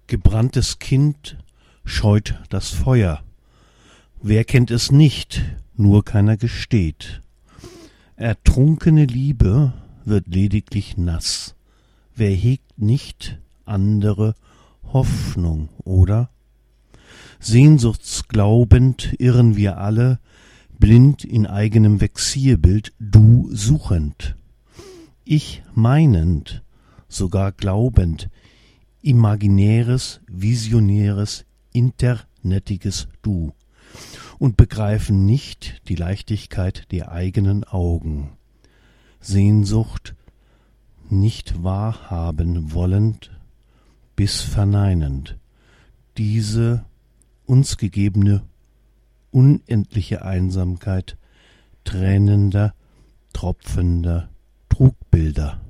Gebranntes Kind scheut das Feuer. Wer kennt es nicht, nur keiner gesteht. Ertrunkene Liebe wird lediglich nass. Wer hegt nicht andere Hoffnung, oder? Sehnsuchtsglaubend irren wir alle, blind in eigenem Vexierbild, du suchend. Ich meinend, sogar glaubend, imaginäres, visionäres, internetiges Du und begreifen nicht die Leichtigkeit der eigenen Augen. Sehnsucht nicht wahrhaben wollend, bis verneinend, diese uns gegebene unendliche Einsamkeit tränender, tropfender Trugbilder.